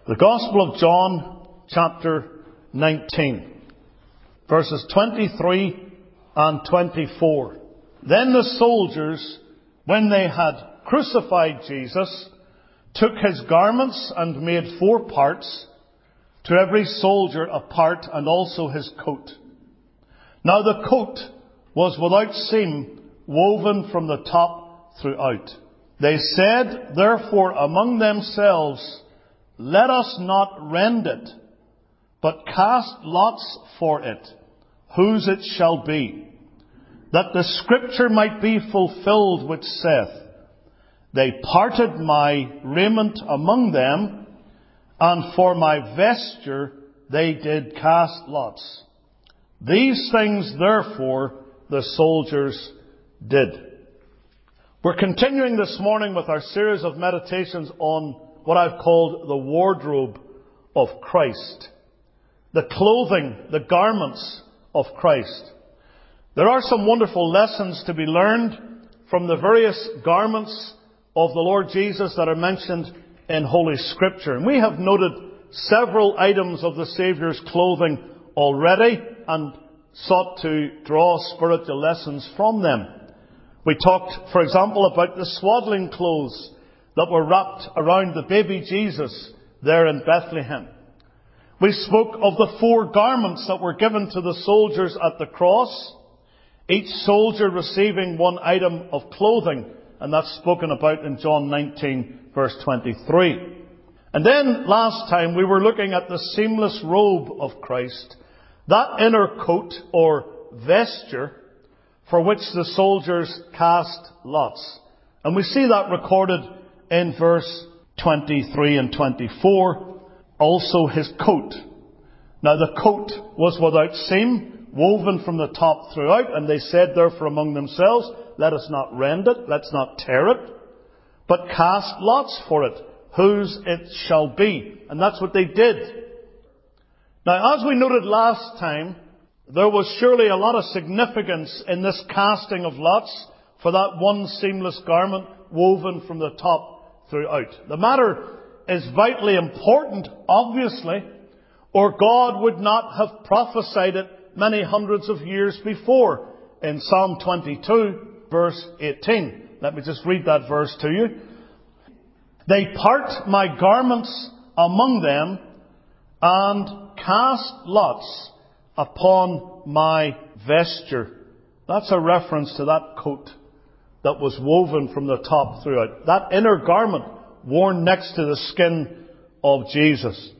The Gospel of John, chapter 19, verses 23 and 24. Then the soldiers, when they had crucified Jesus, took his garments and made 4 parts, to every soldier a part, and also his coat. Now the coat was without seam, woven from the top throughout. They said, therefore, among themselves, let us not rend it, but cast lots for it, whose it shall be, that the scripture might be fulfilled which saith, they parted my raiment among them, and for my vesture they did cast lots. These things, therefore, the soldiers did. We're continuing this morning with our series of meditations on what I've called the wardrobe of Christ. The clothing, the garments of Christ. There are some wonderful lessons to be learned from the various garments of the Lord Jesus that are mentioned in Holy Scripture. And we have noted several items of the Saviour's clothing already and sought to draw spiritual lessons from them. We talked, for example, about the swaddling clothes that were wrapped around the baby Jesus there in Bethlehem. We spoke of the 4 garments that were given to the soldiers at the cross, each soldier receiving 1 item of clothing, and that's spoken about in John 19, verse 23. And then last time we were looking at the seamless robe of Christ, that inner coat or vesture for which the soldiers cast lots. And we see that recorded in verse 23 and 24, also his coat. Now the coat was without seam, woven from the top throughout, and they said therefore among themselves, let us not rend it, let's not tear it, but cast lots for it, whose it shall be. And that's what they did. Now, as we noted last time, there was surely a lot of significance in this casting of lots for that one seamless garment woven from the top throughout. The matter is vitally important, obviously, or God would not have prophesied it many hundreds of years before in Psalm 22, verse 18. Let me just read that verse to you. They part my garments among them and cast lots upon my vesture. That's a reference to that coat that was woven from the top throughout. That inner garment worn next to the skin of Jesus.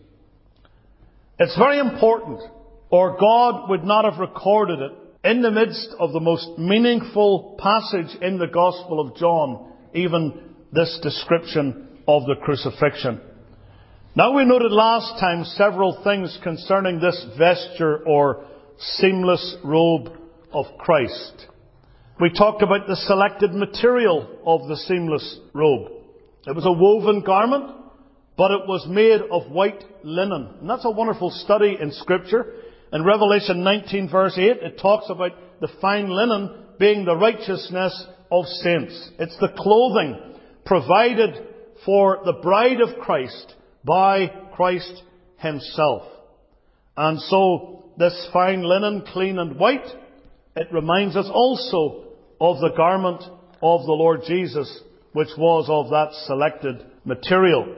It's very important, or God would not have recorded it in the midst of the most meaningful passage in the Gospel of John, even this description of the crucifixion. Now, we noted last time several things concerning this vesture or seamless robe of Christ. We talked about the selected material of the seamless robe. It was a woven garment, but it was made of white linen. And that's a wonderful study in Scripture. In Revelation 19 verse 8, it talks about the fine linen being the righteousness of saints. It's the clothing provided for the bride of Christ by Christ himself. And so this fine linen, clean and white, it reminds us also of the garment of the Lord Jesus, which was of that selected material.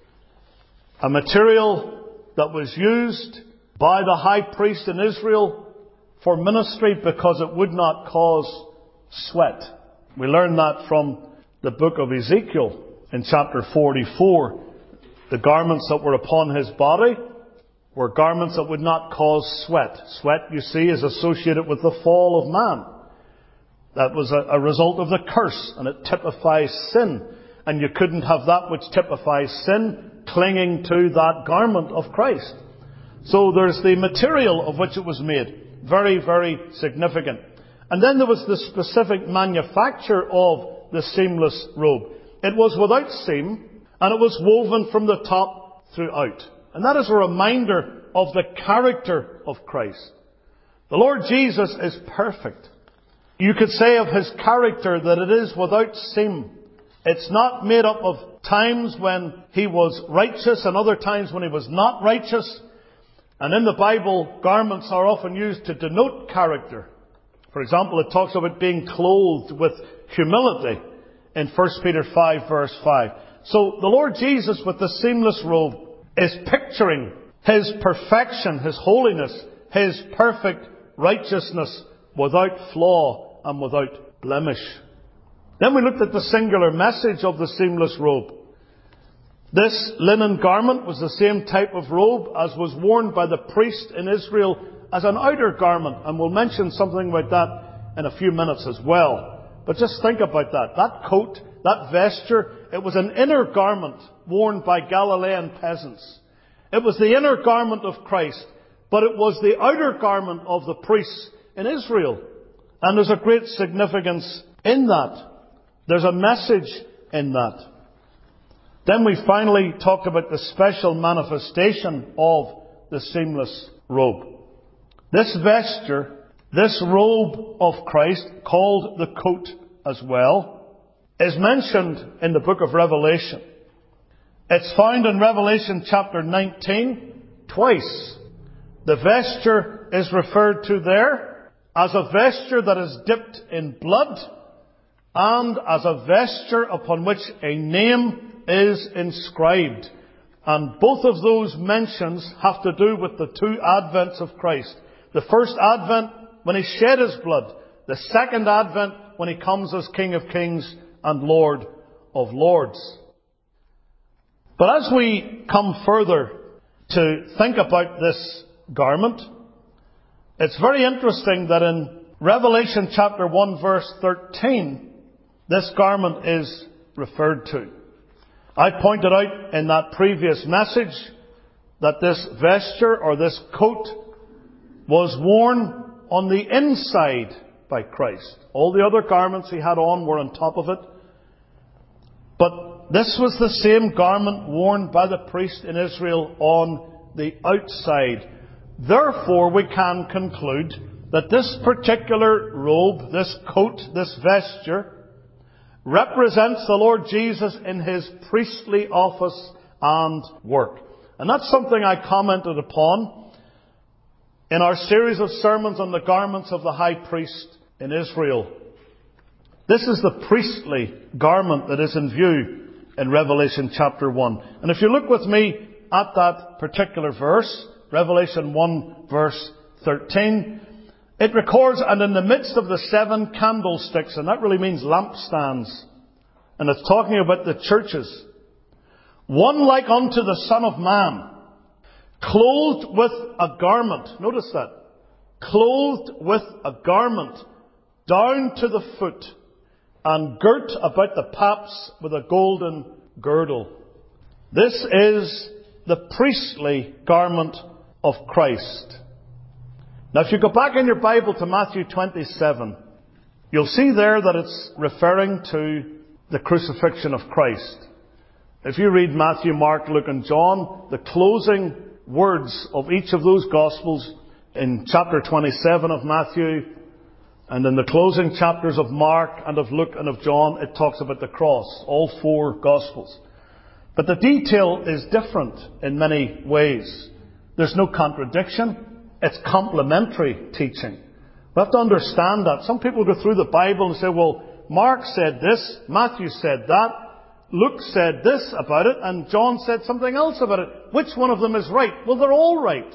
A material that was used by the high priest in Israel for ministry because it would not cause sweat. We learn that from the book of Ezekiel in chapter 44. The garments that were upon his body were garments that would not cause sweat. Sweat, you see, is associated with the fall of man. That was a result of the curse, and it typifies sin. And you couldn't have that which typifies sin clinging to that garment of Christ. So there's the material of which it was made. Very, very significant. And then there was the specific manufacture of the seamless robe. It was without seam, and it was woven from the top throughout. And that is a reminder of the character of Christ. The Lord Jesus is perfect. You could say of his character that it is without seam. It's not made up of times when he was righteous and other times when he was not righteous. And in the Bible, garments are often used to denote character. For example, it talks about being clothed with humility in 1 Peter 5 verse 5. So the Lord Jesus with the seamless robe is picturing His perfection, His holiness, His perfect righteousness without flaw and without blemish. Then we looked at the singular message of the seamless robe. This linen garment was the same type of robe as was worn by the priest in Israel as an outer garment. And we'll mention something about that in a few minutes as well. But just think about that. That coat, that vesture, it was an inner garment worn by Galilean peasants. It was the inner garment of Christ, but it was the outer garment of the priests in Israel. And there's a great significance in that. There's a message in that. Then we finally talked about the special manifestation of the seamless robe. This vesture, this robe of Christ, called the coat as well, is mentioned in the book of Revelation. It's found in Revelation chapter 19 twice. The vesture is referred to there as a vesture that is dipped in blood and as a vesture upon which a name is inscribed. And both of those mentions have to do with the two advents of Christ. The first advent when He shed His blood. The second advent when He comes as King of Kings and Lord of Lords. But as we come further to think about this garment, it's very interesting that in Revelation chapter 1 verse 13, this garment is referred to. I pointed out in that previous message that this vesture or this coat was worn on the inside by Christ. All the other garments He had on were on top of it. But this was the same garment worn by the priest in Israel on the outside. Therefore, we can conclude that this particular robe, this coat, this vesture, represents the Lord Jesus in His priestly office and work. And that's something I commented upon in our series of sermons on the garments of the high priest in Israel. This is the priestly garment that is in view in Revelation chapter 1. And if you look with me at that particular verse, Revelation 1 verse 13, it records, and in the midst of the 7 candlesticks, and that really means lampstands, and it's talking about the churches, one like unto the Son of Man, clothed with a garment. Notice that. Clothed with a garment down to the foot, and girt about the paps with a golden girdle. This is the priestly garment of Christ. Now, if you go back in your Bible to Matthew 27, you'll see there that it's referring to the crucifixion of Christ. If you read Matthew, Mark, Luke and John, the closing words of each of those Gospels in chapter 27 of Matthew and in the closing chapters of Mark and of Luke and of John, it talks about the cross, all 4 Gospels. But the detail is different in many ways. There's no contradiction. It's complementary teaching. We have to understand that. Some people go through the Bible and say, well, Mark said this, Matthew said that, Luke said this about it, and John said something else about it. Which one of them is right? Well, they're all right.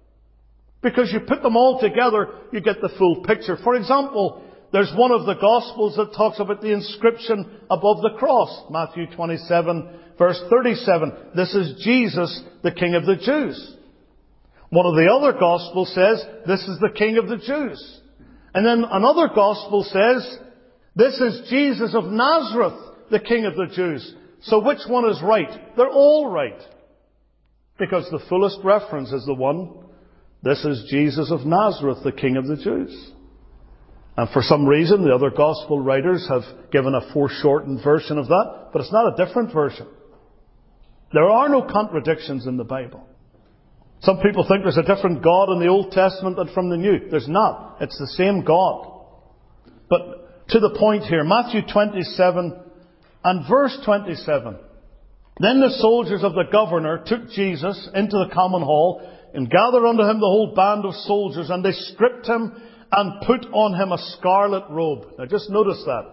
Because you put them all together, you get the full picture. For example, there's one of the Gospels that talks about the inscription above the cross. Matthew 27, verse 37. This is Jesus, the King of the Jews. One of the other Gospels says, this is the King of the Jews. And then another Gospel says, this is Jesus of Nazareth, the King of the Jews. So which one is right? They're all right. Because the fullest reference is the one, this is Jesus of Nazareth, the King of the Jews. And for some reason, the other Gospel writers have given a foreshortened version of that, but it's not a different version. There are no contradictions in the Bible. Some people think there's a different God in the Old Testament than from the New. There's not. It's the same God. But to the point here, Matthew 27 and verse 27. Then the soldiers of the governor took Jesus into the common hall and gathered unto him the whole band of soldiers, and they stripped him and put on him a scarlet robe. Now just notice that.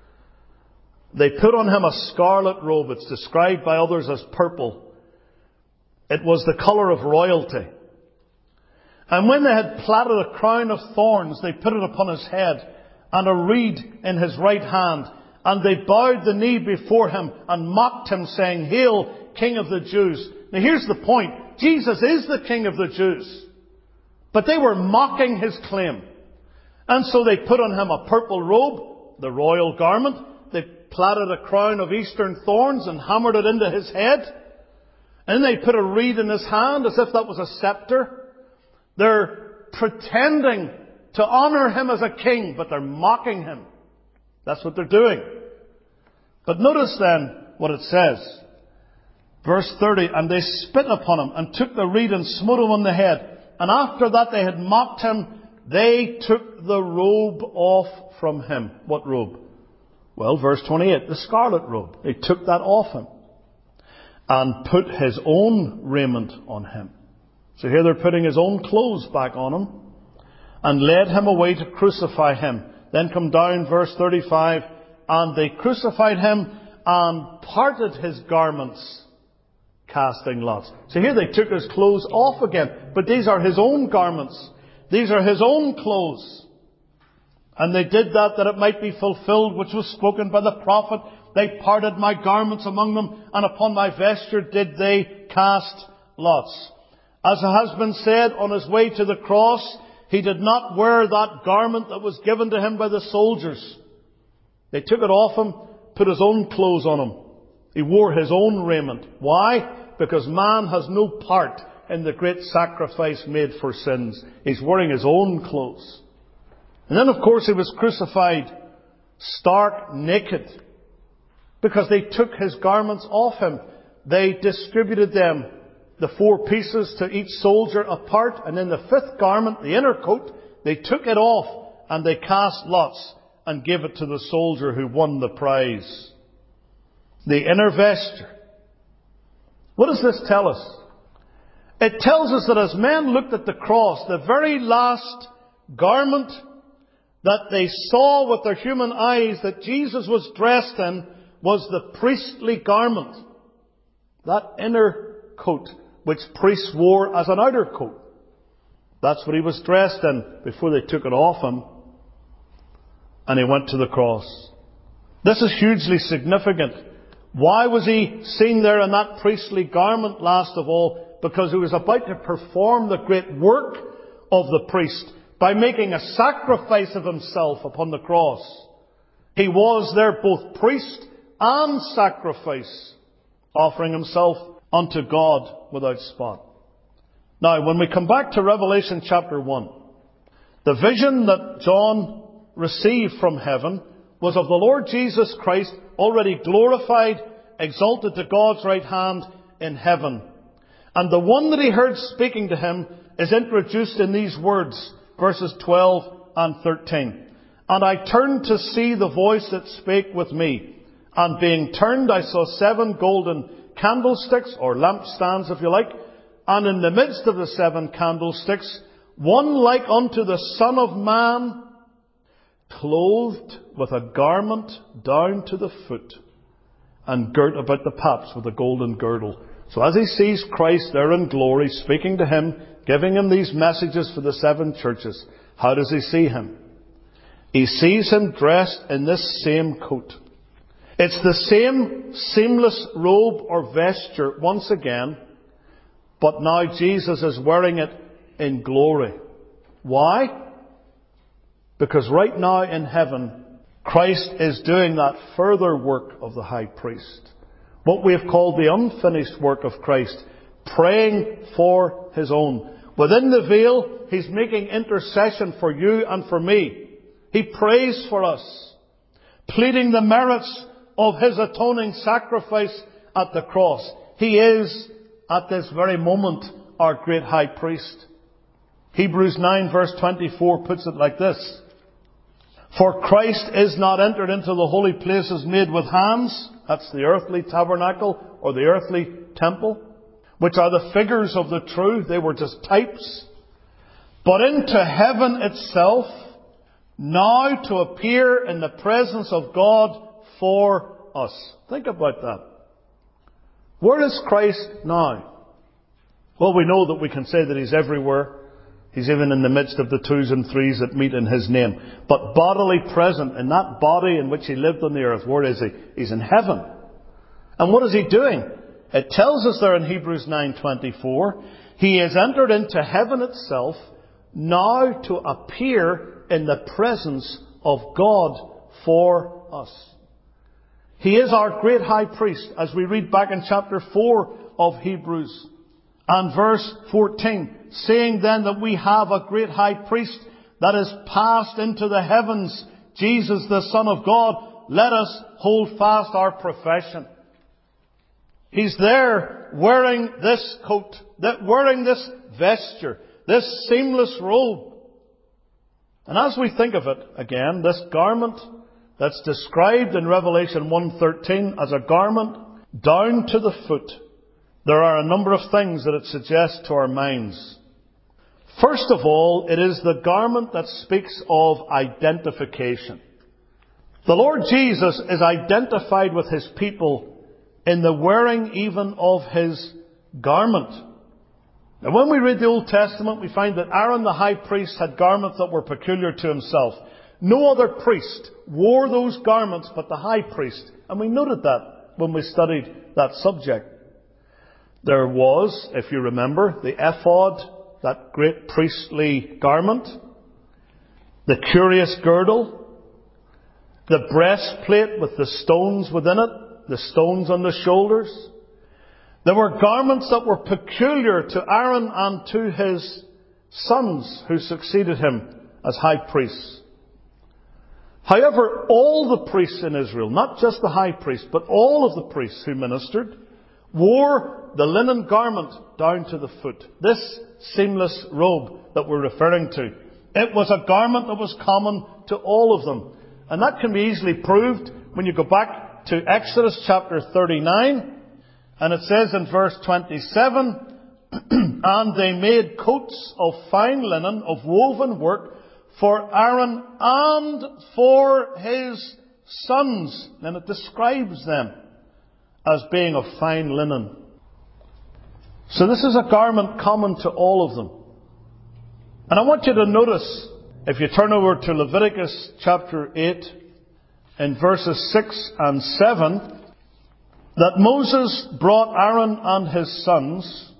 They put on him a scarlet robe. It's described by others as purple. It was the colour of royalty. And when they had platted a crown of thorns, they put it upon his head, and a reed in his right hand. And they bowed the knee before him and mocked him, saying, Hail, King of the Jews. Now here's the point. Jesus is the King of the Jews. But they were mocking his claim. And so they put on him a purple robe, the royal garment. They platted a crown of eastern thorns and hammered it into his head. And they put a reed in his hand as if that was a scepter. They're pretending to honour him as a king, but they're mocking him. That's what they're doing. But notice then what it says. Verse 30, and they spit upon him and took the reed and smote him on the head. And after that they had mocked him, they took the robe off from him. What robe? Well, verse 28, the scarlet robe. They took that off him and put his own raiment on him. So here they're putting his own clothes back on him and led him away to crucify him. Then come down, verse 35, and they crucified him and parted his garments, casting lots. So here they took his clothes off again, but these are his own garments. These are his own clothes. And they did that it might be fulfilled, which was spoken by the prophet. They parted my garments among them, and upon my vesture did they cast lots. As it has been said, on his way to the cross, he did not wear that garment that was given to him by the soldiers. They took it off him, put his own clothes on him. He wore his own raiment. Why? Because man has no part in the great sacrifice made for sins. He's wearing his own clothes. And then, of course, he was crucified stark naked, because they took his garments off him. They distributed them, the 4 pieces to each soldier apart, and in the 5th garment, the inner coat, they took it off and they cast lots and gave it to the soldier who won the prize. The inner vesture. What does this tell us? It tells us that as men looked at the cross, the very last garment that they saw with their human eyes that Jesus was dressed in was the priestly garment. That inner coat which priests wore as an outer coat. That's what he was dressed in before they took it off him and he went to the cross. This is hugely significant. Why was he seen there in that priestly garment last of all? Because he was about to perform the great work of the priest by making a sacrifice of himself upon the cross. He was there both priest and sacrifice, offering himself unto God without spot. Now, when we come back to Revelation chapter 1, the vision that John received from heaven was of the Lord Jesus Christ, already glorified, exalted to God's right hand in heaven. And the one that he heard speaking to him is introduced in these words, verses 12 and 13. And I turned to see the voice that spake with me. And being turned, I saw 7 golden candlesticks, or lampstands if you like. And in the midst of the 7 candlesticks, one like unto the Son of Man, clothed with a garment down to the foot, and girt about the paps with a golden girdle. So as he sees Christ there in glory, speaking to him, giving him these messages for the 7 churches, how does he see him? He sees him dressed in this same coat. It's the same seamless robe or vesture once again, but now Jesus is wearing it in glory. Why? Because right now in heaven, Christ is doing that further work of the high priest. What we have called the unfinished work of Christ, praying for his own. Within the veil, he's making intercession for you and for me. He prays for us, pleading the merits of his atoning sacrifice at the cross. He is, at this very moment, our great high priest. Hebrews 9 verse 24 puts it like this. For Christ is not entered into the holy places made with hands. That's the earthly tabernacle or the earthly temple, which are the figures of the true. They were just types. But into heaven itself, now to appear in the presence of God for us. Think about that. Where is Christ now? Well, we know that we can say that He's everywhere. He's even in the midst of the twos and threes that meet in His name. But bodily present in that body in which He lived on the earth, where is He? He's in heaven. And what is He doing? It tells us there in Hebrews 9:24, He has entered into heaven itself, now to appear in the presence of God for us. He is our great high priest, as we read back in chapter 4 of Hebrews. And verse 14, saying then that we have a great high priest that is passed into the heavens, Jesus the Son of God, let us hold fast our profession. He's there wearing this coat, wearing this vesture, this seamless robe. And as we think of it, again, this garment that's described in Revelation 1:13 as a garment down to the foot, there are a number of things that it suggests to our minds. First of all, it is the garment that speaks of identification. The Lord Jesus is identified with His people in the wearing even of His garment. Now, when we read the Old Testament, we find that Aaron the high priest had garments that were peculiar to himself. No other priest wore those garments but the high priest. And we noted that when we studied that subject. There was, if you remember, the ephod, that great priestly garment, the curious girdle, the breastplate with the stones within it, the stones on the shoulders. There were garments that were peculiar to Aaron and to his sons who succeeded him as high priests. However, all the priests in Israel, not just the high priest, but all of the priests who ministered, wore the linen garment down to the foot. This seamless robe that we're referring to. It was a garment that was common to all of them. And that can be easily proved when you go back to Exodus chapter 39. And it says in verse 27, and they made coats of fine linen of woven work for Aaron and for his sons. And it describes them as being of fine linen. So this is a garment common to all of them. And I want you to notice, if you turn over to Leviticus chapter 8, in verses 6 and 7, that Moses brought Aaron and his sons.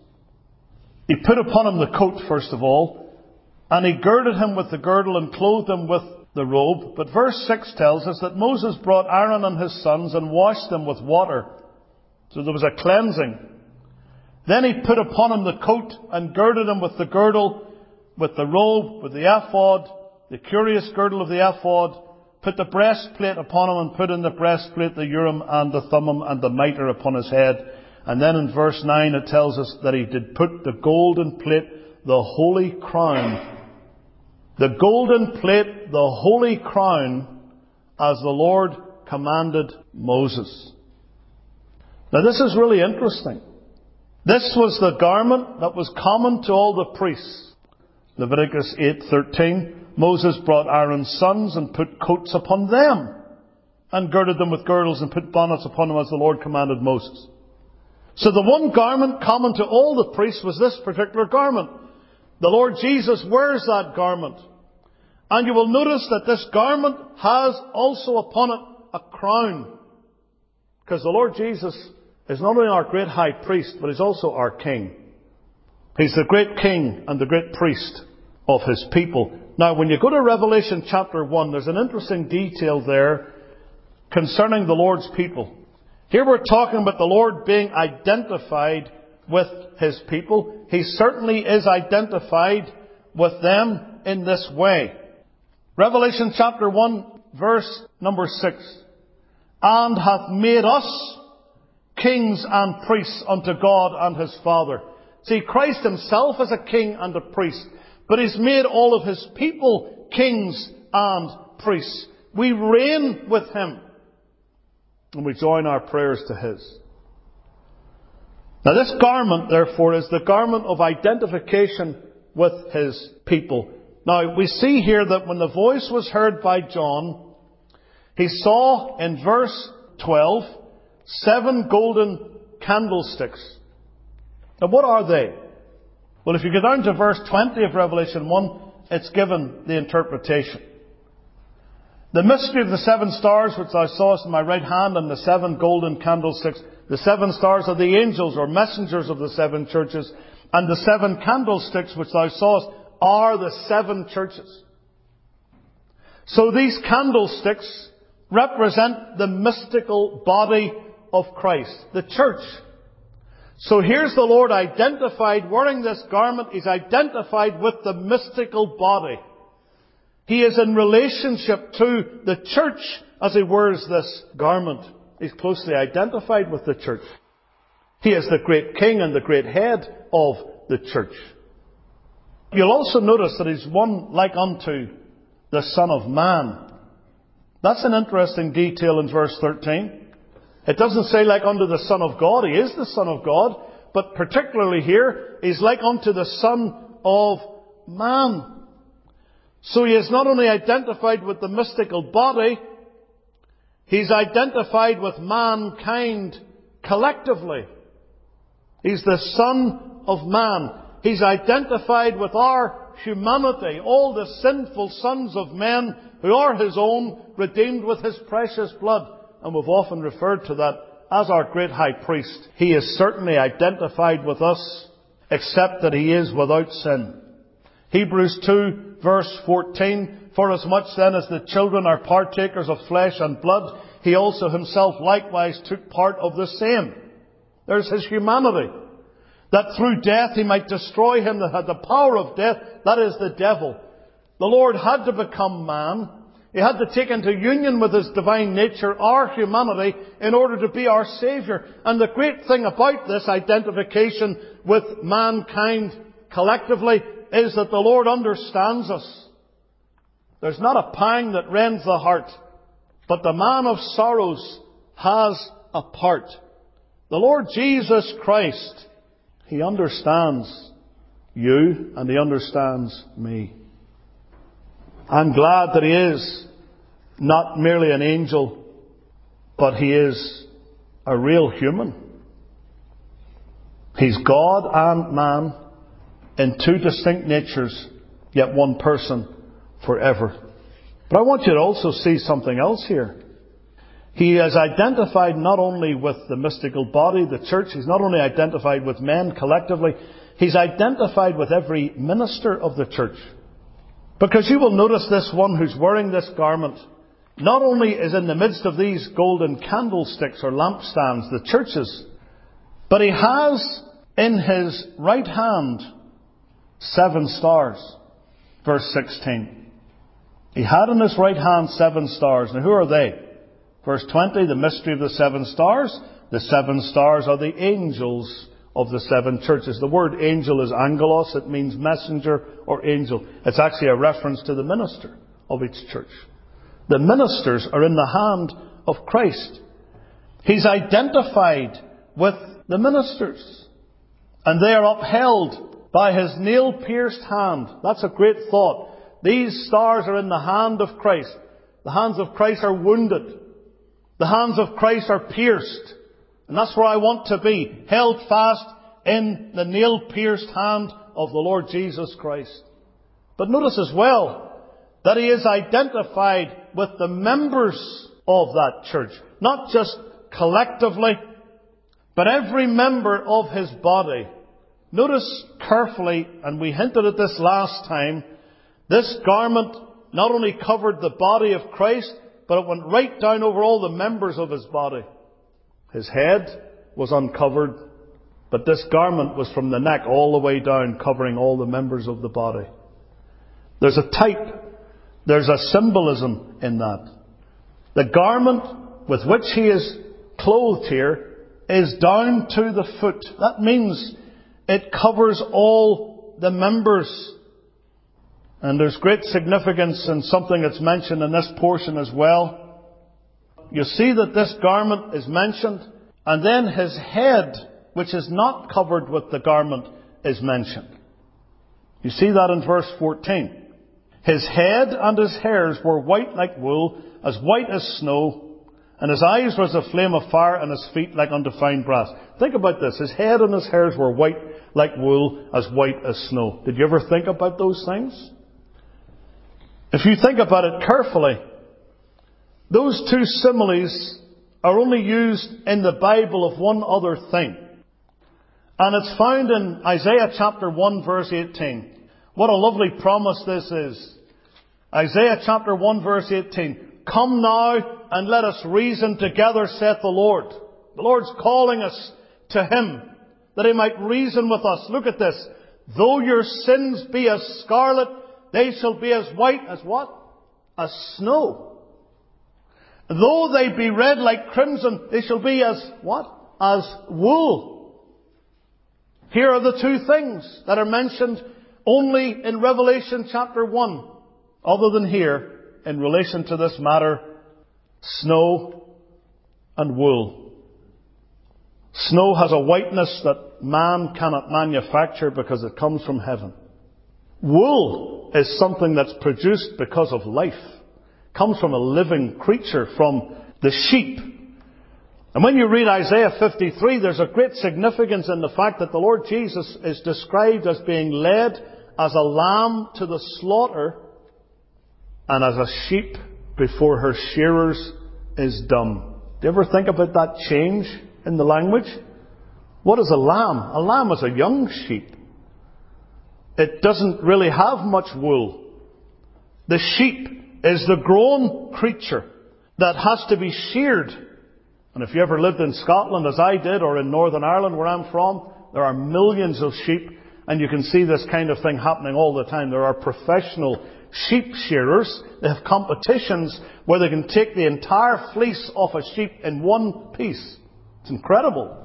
He put upon him the coat, first of all, and he girded him with the girdle and clothed him with the robe. But verse 6 tells us that Moses brought Aaron and his sons and washed them with water. So there was a cleansing. Then he put upon him the coat and girded him with the girdle, with the robe, with the ephod, the curious girdle of the ephod, put the breastplate upon him and put in the breastplate the Urim and the Thummim and the mitre upon his head. And then in verse 9 it tells us that he did put the golden plate, the holy crown. The golden plate, the holy crown, as the Lord commanded Moses. Now this is really interesting. This was the garment that was common to all the priests. Leviticus 8:13. Moses brought Aaron's sons and put coats upon them and girded them with girdles and put bonnets upon them as the Lord commanded Moses. So the one garment common to all the priests was this particular garment. The Lord Jesus wears that garment. And you will notice that this garment has also upon it a crown. Because the Lord Jesus is not only our great high priest, but He's also our king. He's the great king and the great priest of His people. Now, when you go to Revelation chapter 1, there's an interesting detail there concerning the Lord's people. Here we're talking about the Lord being identified with His people. He certainly is identified with them in this way. Revelation chapter 1, verse number 6. And hath made us kings and priests unto God and His Father. See, Christ Himself is a king and a priest. But He's made all of His people kings and priests. We reign with Him. And we join our prayers to His. Now this garment, therefore, is the garment of identification with His people. Now we see here that when the voice was heard by John, he saw in verse 12 7 golden candlesticks. Now what are they? Well, if you go down to verse 20 of Revelation 1, it's given the interpretation. The mystery of the 7 stars which thou sawest in my right hand, and the 7 golden candlesticks. The 7 stars are the angels or messengers of the 7 churches. And the 7 candlesticks which thou sawest are the 7 churches. So these candlesticks represent the mystical body of Christ, the church. So here's the Lord identified, wearing this garment. He's identified with the mystical body. He is in relationship to the church as He wears this garment. He's closely identified with the church. He is the great king and the great head of the church. You'll also notice that He's one like unto the Son of Man. That's an interesting detail in verse 13. It doesn't say like unto the Son of God. He is the Son of God. But particularly here, He's like unto the Son of Man. So He is not only identified with the mystical body, He's identified with mankind collectively. He's the Son of Man. He's identified with our humanity, all the sinful sons of men who are His own, redeemed with His precious blood. And we've often referred to that as our great high priest. He is certainly identified with us, except that He is without sin. Hebrews 2 verse 14, for as much then as the children are partakers of flesh and blood, He also Himself likewise took part of the same. There's His humanity. That through death He might destroy him that had the power of death, that is the devil. The Lord had to become man. He had to take into union with His divine nature our humanity in order to be our Saviour. And the great thing about this identification with mankind collectively is that the Lord understands us. There's not a pang that rends the heart, but the man of sorrows has a part. The Lord Jesus Christ, He understands you and He understands me. I'm glad that He is not merely an angel, but He is a real human. He's God and man in 2 distinct natures, yet one person forever. But I want you to also see something else here. He is identified not only with the mystical body, the church. He's not only identified with men collectively. He's identified with every minister of the church. Because you will notice this one who's wearing this garment not only is in the midst of these golden candlesticks or lampstands, the churches, but he has in his right hand 7 stars. Verse 16. He had in his right hand 7 stars. Now who are they? Verse 20, the mystery of the 7 stars. The 7 stars are the angels of the 7 churches. The word angel is angelos. It means messenger or angel. It's actually a reference to the minister of each church. The ministers are in the hand of Christ. He's identified with the ministers. And they are upheld by His nail-pierced hand. That's a great thought. These stars are in the hand of Christ. The hands of Christ are wounded. The hands of Christ are pierced. And that's where I want to be. Held fast in the nail-pierced hand of the Lord Jesus Christ. But notice as well that He is identified with the members of that church. Not just collectively, but every member of His body. Notice carefully, and we hinted at this last time, this garment not only covered the body of Christ, but it went right down over all the members of His body. His head was uncovered, but this garment was from the neck all the way down, covering all the members of the body. There's a type, there's a symbolism in that. The garment with which He is clothed here is down to the foot. That means it covers all the members. And there's great significance in something that's mentioned in this portion as well. you see that this garment is mentioned, and then his head, which is not covered with the garment, is mentioned. You see that in verse 14. His head and his hairs were white like wool, as white as snow, and his eyes were as a flame of fire, and his feet like undefined brass. Think about this. His head and his hairs were white like wool, as white as snow. Did you ever think about those things? If you think about it carefully, those two similes are only used in the Bible of one other thing. And it's found in Isaiah chapter 1 verse 18. What a lovely promise this is. Isaiah chapter 1 verse 18. Come now and let us reason together, saith the Lord. The Lord's calling us to Him, that He might reason with us. Look at this. Though your sins be as scarlet, they shall be as white as what? As snow. Though they be red like crimson, they shall be as what? As wool. Here are the two things that are mentioned only in Revelation chapter 1, other than here, in relation to this matter, snow and wool. Snow has a whiteness that man cannot manufacture because it comes from heaven. Wool is something that's produced because of life. It comes from a living creature, from the sheep. And when you read Isaiah 53, there's a great significance in the fact that the Lord Jesus is described as being led as a lamb to the slaughter, and as a sheep before her shearers is dumb. Do you ever think about that change in the language? What is a lamb? A lamb is a young sheep. It doesn't really have much wool. The sheep is the grown creature that has to be sheared. And if you ever lived in Scotland, as I did, or in Northern Ireland, where I'm from, there are millions of sheep, and you can see this kind of thing happening all the time. There are professional sheep shearers. They have competitions where they can take the entire fleece off a sheep in one piece. It's incredible.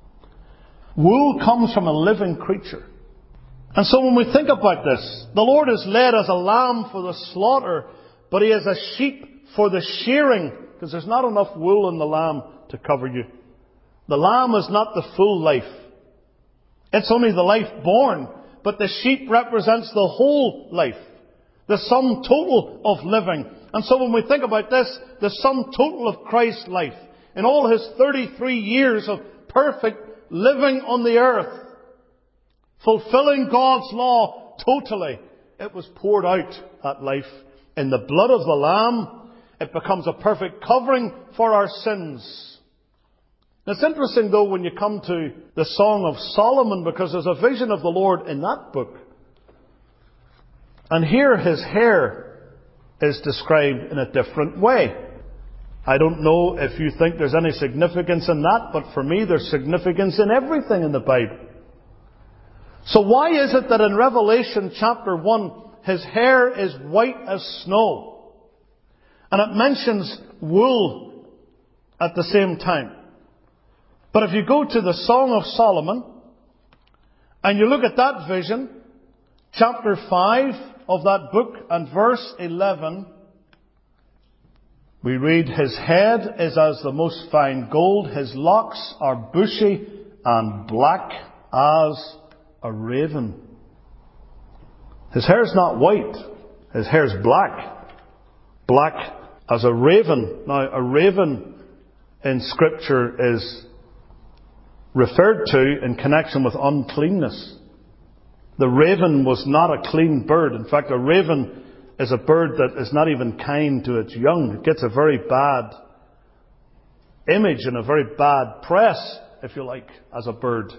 Wool comes from a living creature. And so when we think about this, the Lord is led as a lamb for the slaughter, but He is a sheep for the shearing, because there's not enough wool in the lamb to cover you. The lamb is not the full life. It's only the life born, but the sheep represents the whole life. The sum total of living. And so when we think about this, the sum total of Christ's life, in all His 33 years of perfect living on the earth, fulfilling God's law totally, it was poured out, that life, in the blood of the Lamb. It becomes a perfect covering for our sins. It's interesting though when you come to the Song of Solomon, because there's a vision of the Lord in that book. And here his hair is described in a different way. I don't know if you think there's any significance in that, but for me there's significance in everything in the Bible. So why is it that in Revelation chapter 1, his hair is white as snow? And it mentions wool at the same time. But if you go to the Song of Solomon, and you look at that vision, chapter 5 of that book and verse 11, we read, His head is as the most fine gold, His locks are bushy and black as a raven. His hair's not white, His hair's black. Black as a raven. Now, a raven in Scripture is referred to in connection with uncleanness. The raven was not a clean bird. In fact, a raven is a bird that is not even kind to its young. It gets a very bad image and a very bad press, if you like, as a bird.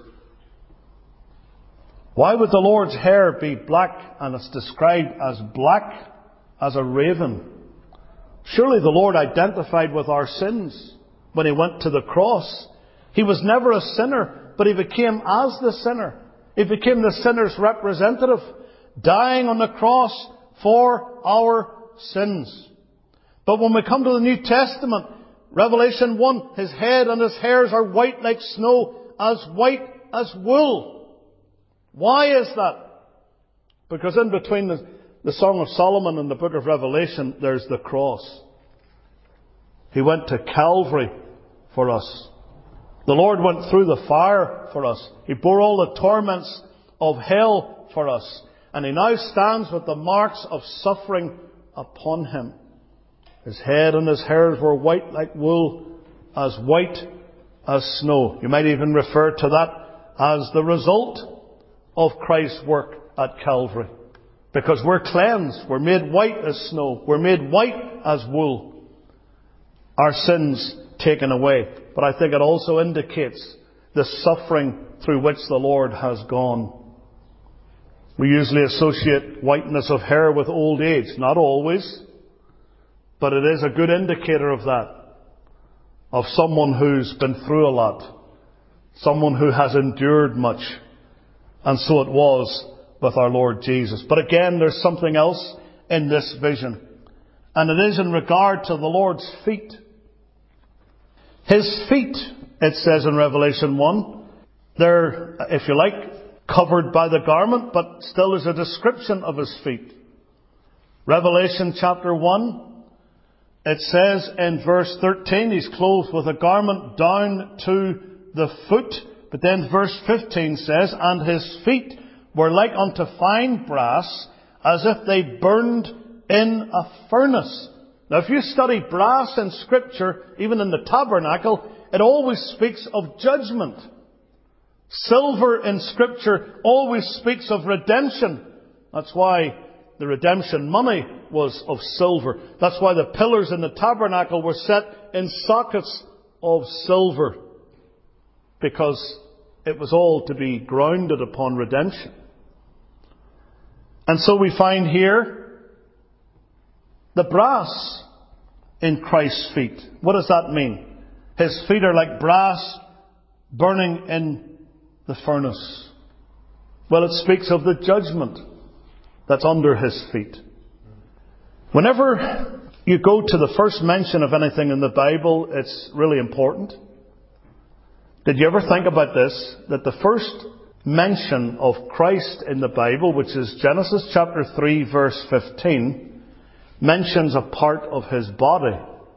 Why would the Lord's hair be black and it's described as black as a raven? Surely the Lord identified with our sins when He went to the cross. He was never a sinner, but He became as the sinner. He became the sinner's representative, dying on the cross for our sins. But when we come to the New Testament, Revelation 1, His head and His hairs are white like snow, as white as wool. Why is that? Because in between the Song of Solomon and the book of Revelation, there's the cross. He went to Calvary for us. The Lord went through the fire for us. He bore all the torments of hell for us. And He now stands with the marks of suffering upon Him. His head and His hairs were white like wool, as white as snow. You might even refer to that as the result of Christ's work at Calvary. Because we're cleansed. We're made white as snow. We're made white as wool. Our sins taken away. But I think it also indicates the suffering through which the Lord has gone. We usually associate whiteness of hair with old age. Not always. But it is a good indicator of that. Of someone who's been through a lot. Someone who has endured much. And so it was with our Lord Jesus. But again, there's something else in this vision. And it is in regard to the Lord's feet. His feet, it says in Revelation 1, they're, if you like, covered by the garment, but still is a description of His feet. Revelation chapter 1, it says in verse 13, He's clothed with a garment down to the foot. But then verse 15 says, and His feet were like unto fine brass, as if they burned in a furnace. Now if you study brass in Scripture, even in the tabernacle, it always speaks of judgment. Silver in Scripture always speaks of redemption. That's why the redemption money was of silver. That's why the pillars in the tabernacle were set in sockets of silver. Because it was all to be grounded upon redemption. And so we find here the brass in Christ's feet. What does that mean? His feet are like brass burning in the furnace. Well, it speaks of the judgment that's under His feet. Whenever you go to the first mention of anything in the Bible, it's really important. Did you ever think about this? That the first mention of Christ in the Bible, which is Genesis chapter 3 verse 15, mentions a part of His body.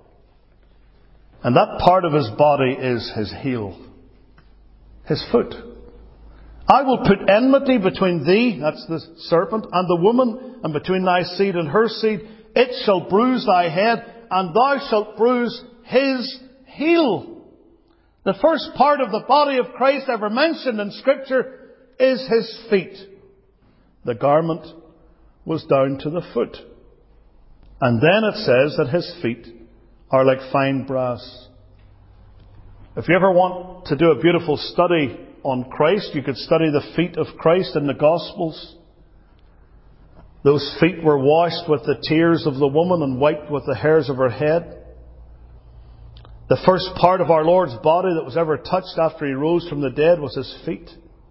And that part of His body is His heel. His foot. I will put enmity between thee, that's the serpent, and the woman, and between thy seed and her seed. It shall bruise thy head, and thou shalt bruise his heel. The first part of the body of Christ ever mentioned in Scripture is His feet. The garment was down to the foot. And then it says that His feet are like fine brass. If you ever want to do a beautiful study on Christ, you could study the feet of Christ in the Gospels. Those feet were washed with the tears of the woman and wiped with the hairs of her head. The first part of our Lord's body that was ever touched after He rose from the dead was His feet.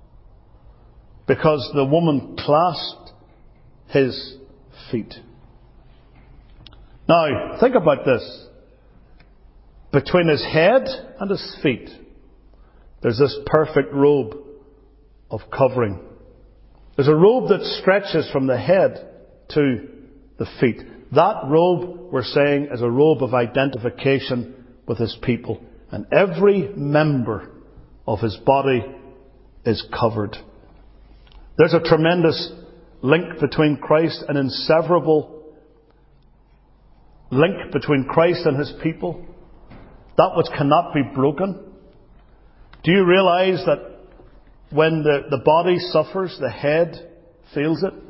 Because the woman clasped His feet. Now, think about this. Between His head and His feet, there's this perfect robe of covering. There's a robe that stretches from the head to the feet. That robe, we're saying, is a robe of identification with His people. And every member of His body is covered. There's a tremendous link between Christ, an inseverable link between Christ and His people. That which cannot be broken. Do you realize that when the body suffers, the head feels it?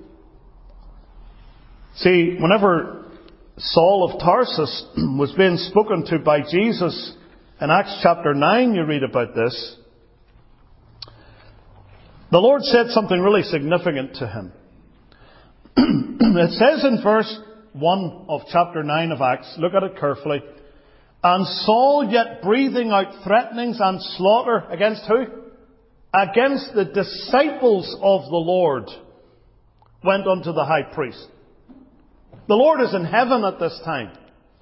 See, whenever Saul of Tarsus was being spoken to by Jesus in Acts chapter 9, you read about this. The Lord said something really significant to him. It says in verse 1 of chapter 9 of Acts, look at it carefully. And Saul, yet breathing out threatenings and slaughter against who? Against the disciples of the Lord, went unto the high priest. The Lord is in heaven at this time.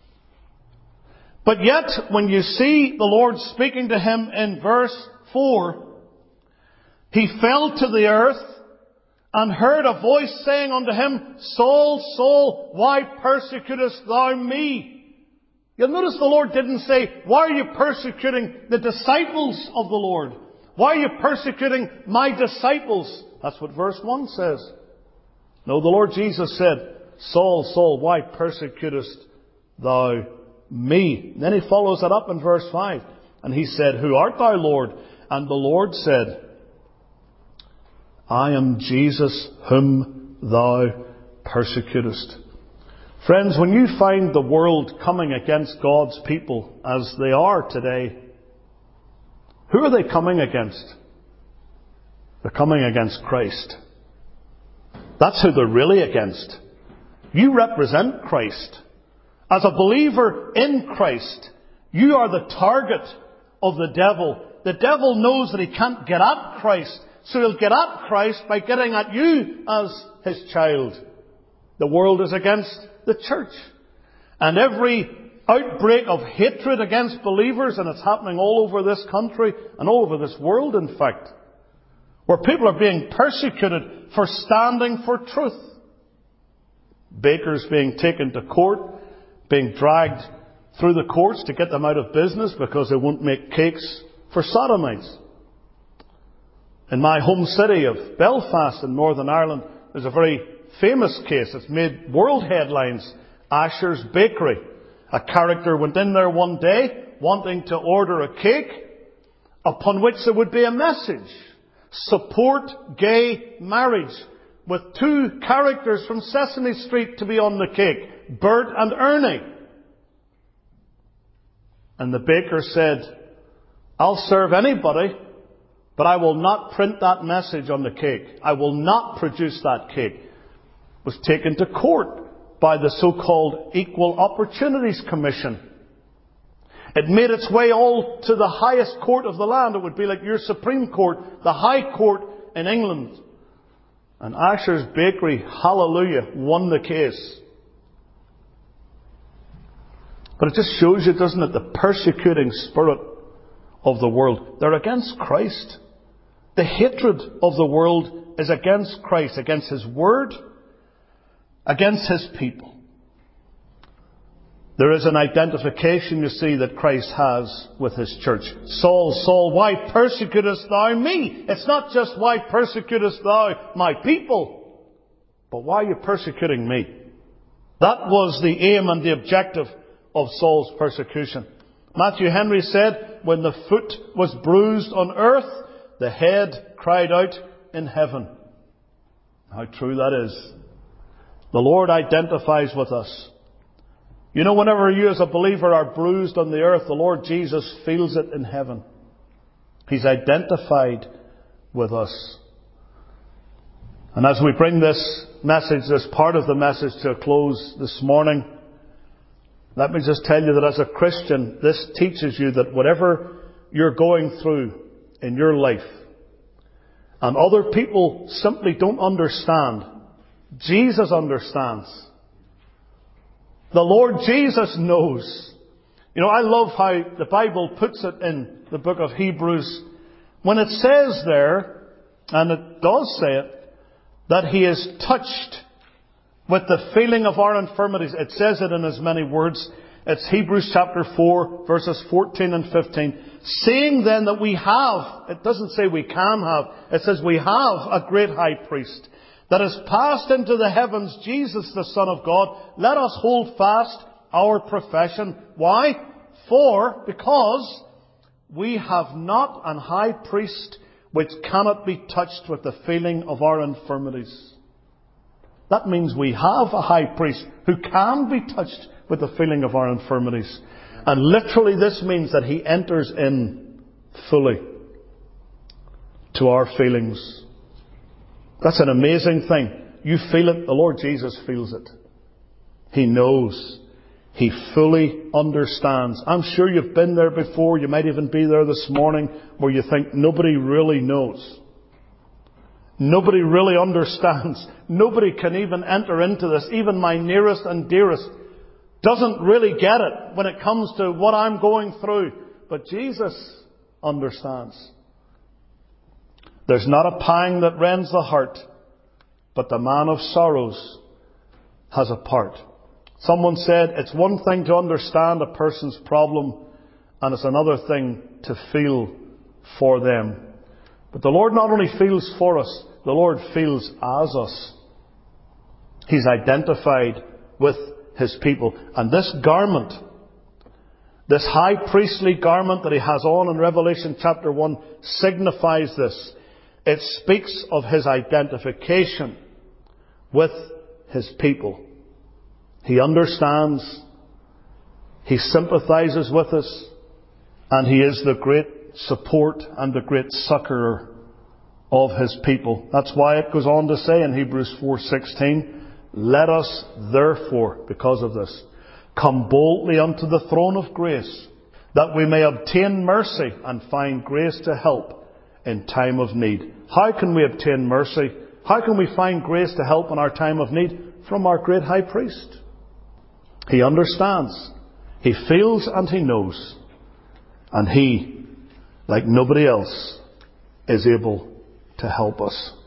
But yet, when you see the Lord speaking to him in verse 4, he fell to the earth and heard a voice saying unto him, Saul, Saul, why persecutest thou me? You'll notice the Lord didn't say, why are you persecuting the disciples of the Lord? Why are you persecuting my disciples? That's what verse 1 says. No, the Lord Jesus said, Saul, Saul, why persecutest thou me? And then he follows that up in verse 5. And he said, who art thou, Lord? And the Lord said, I am Jesus whom thou persecutest. Friends, when you find the world coming against God's people as they are today, who are they coming against? They're coming against Christ. That's who they're really against. You represent Christ. As a believer in Christ, you are the target of the devil. The devil knows that he can't get at Christ, so he'll get at Christ by getting at you as his child. The world is against the church. And every outbreak of hatred against believers, and it's happening all over this country and all over this world, in fact, where people are being persecuted for standing for truth. Bakers being taken to court, being dragged through the courts to get them out of business because they won't make cakes for sodomites. In my home city of Belfast in Northern Ireland, there's a very famous case. It's made world headlines. Asher's Bakery. A character went in there one day wanting to order a cake upon which there would be a message. Support gay marriage. With two characters from Sesame Street to be on the cake. Bert and Ernie. And the baker said, I'll serve anybody, but I will not print that message on the cake. I will not produce that cake. Was taken to court by the so-called Equal Opportunities Commission. It made its way all to the highest court of the land. It would be like your Supreme Court, the High Court in England. And Asher's Bakery, hallelujah, won the case. But it just shows you, doesn't it, the persecuting spirit of the world. They're against Christ. The hatred of the world is against Christ, against His Word, against His people. There is an identification, you see, that Christ has with His church. Saul, Saul, why persecutest thou me? It's not just why persecutest thou my people, but why are you persecuting me? That was the aim and the objective of Saul's persecution. Matthew Henry said, when the foot was bruised on earth, the head cried out in heaven. How true that is. The Lord identifies with us. You know, whenever you as a believer are bruised on the earth, the Lord Jesus feels it in heaven. He's identified with us. And as we bring this message, this part of the message to a close this morning, let me just tell you that as a Christian, this teaches you that whatever you're going through in your life, and other people simply don't understand, Jesus understands. The Lord Jesus knows. You know, I love how the Bible puts it in the book of Hebrews. When it says there, and it does say it, that He is touched with the feeling of our infirmities. It says it in as many words. It's Hebrews chapter 4, verses 14 and 15. Seeing then that we have, it doesn't say we can have, it says we have a great high priest that has passed into the heavens, Jesus the Son of God, let us hold fast our profession. Why? Because we have not an high priest which cannot be touched with the feeling of our infirmities. That means we have a high priest who can be touched with the feeling of our infirmities. And literally this means that He enters in fully to our feelings. That's an amazing thing. You feel it. The Lord Jesus feels it. He knows. He fully understands. I'm sure you've been there before. You might even be there this morning where you think nobody really knows. Nobody really understands. Nobody can even enter into this. Even my nearest and dearest doesn't really get it when it comes to what I'm going through. But Jesus understands. There's not a pang that rends the heart, but the man of sorrows has a part. Someone said, it's one thing to understand a person's problem, and it's another thing to feel for them. But the Lord not only feels for us, the Lord feels as us. He's identified with His people. And this garment, this high priestly garment that He has on in Revelation chapter 1, signifies this. It speaks of His identification with His people. He understands, He sympathizes with us, and He is the great support and the great succourer of His people. That's why it goes on to say in Hebrews 4:16, let us therefore, because of this, come boldly unto the throne of grace, that we may obtain mercy and find grace to help in time of need. How can we obtain mercy? How can we find grace to help in our time of need? From our great high priest. He understands. He feels and He knows. And He, like nobody else, is able to help us.